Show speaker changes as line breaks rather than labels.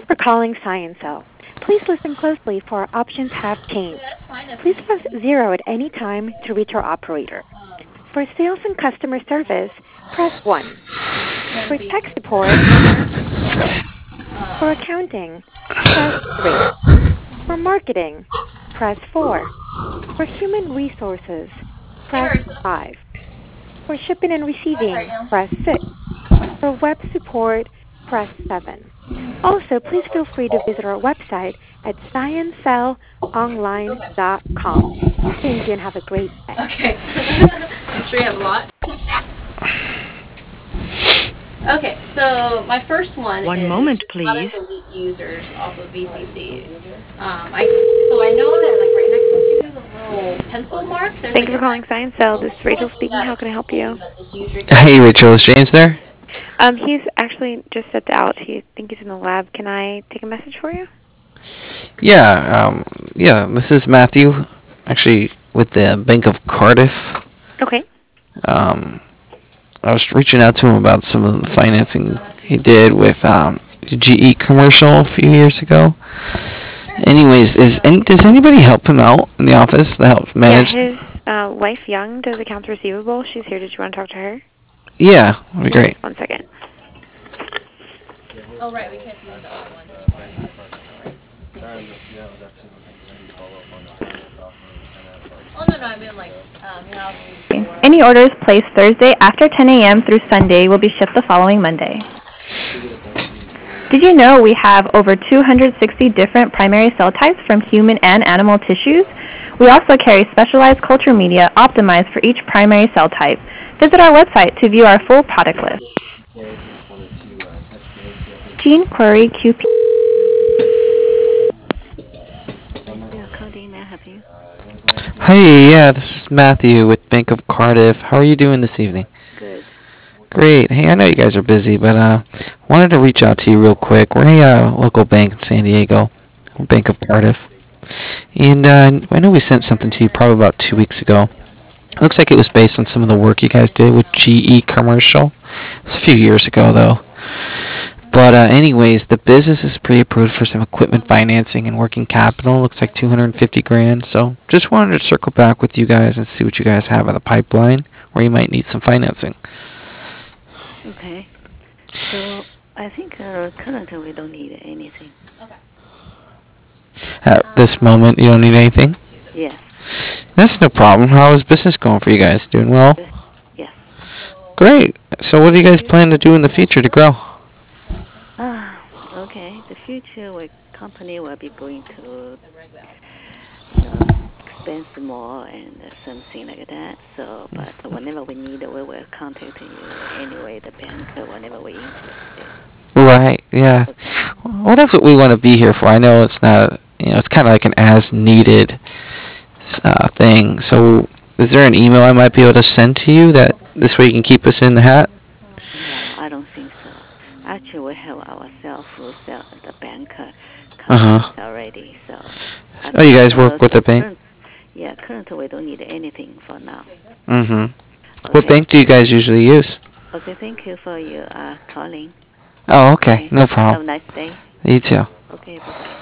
for calling ScienceCell. Please listen closely for our options have changed. Please press 0 at any time to reach our operator. For sales and customer service, press 1. For tech support, for accounting, press 3. For marketing, press 4. For human resources, press 5. For shipping and receiving, press 6. For web support, press 7. Also, please feel free to visit our website at sciencecellonline.com. Thank you and have a great day.
Okay. I'm sure you have a lot. Okay, so my first one
One
is
moment,
how to
please.
delete users off of VCC. I know that like right next to the little pencil mark, there's
Thank
like
you for calling ScienceCell. This is Rachel speaking. How can I help you?
Hey, Rachel, is James there?
He's actually just stepped out. I think he's in the lab. Can I take a message for you?
Yeah, this is Matthew, actually with the Bank of Cardiff.
Okay.
Um, I was reaching out to him about some of the financing he did with the GE commercial a few years ago. Anyways, does anybody help him out in the office to help manage?
Yeah, his wife Young does accounts receivable. She's here. Did you want to talk to her?
Yeah, that'd be great.
1 second.
Oh, right, we can't use that one. Oh, no, I mean like,
Any orders placed Thursday after 10 a.m. through Sunday will be shipped the following Monday. Did you know we have over 260 different primary cell types from human and animal tissues? We also carry specialized culture media optimized for each primary cell type. Visit our website to view our full product list. Gene Query QP.
Hey, yeah, this is Matthew with Bank of Cardiff. How are you doing this evening?
Good.
Great. Hey, I know you guys are busy, but wanted to reach out to you real quick. We're a local bank in San Diego, Bank of Cardiff. And I know we sent something to you probably about 2 weeks ago. It looks like it was based on some of the work you guys did with GE Commercial. It was a few years ago, though. But anyways, the business is pre-approved for some equipment financing and working capital. Looks like 250 grand. So just wanted to circle back with you guys and see what you guys have in the pipeline where you might need some financing.
Okay. So I think currently we don't need anything.
okay.
At this moment, you don't need anything?
Yes.
That's no problem. How is business going for you guys? Doing well?
Yes.
Great. So what do you guys plan to do in the future to grow?
Okay. The future company will be going to expand more and something like that. So, but whenever we need, we will contact you anyway. The bank, whenever we're interested.
Right. Yeah. Well, that's what we want to be here for. I know it's not. It's kind of like an as-needed thing. So, is there an email I might be able to send to you that this way you can keep us in the hat?
No, I don't think so. Actually, we have ourselves the bank already. So.
Oh, you guys work with the bank?
Yeah, currently we don't need anything for now.
Mm-hmm.
Okay.
What bank do you guys usually use?
Okay, thank you for your calling.
Oh, okay. No problem.
Have a nice day.
You too.
Okay, bye-bye.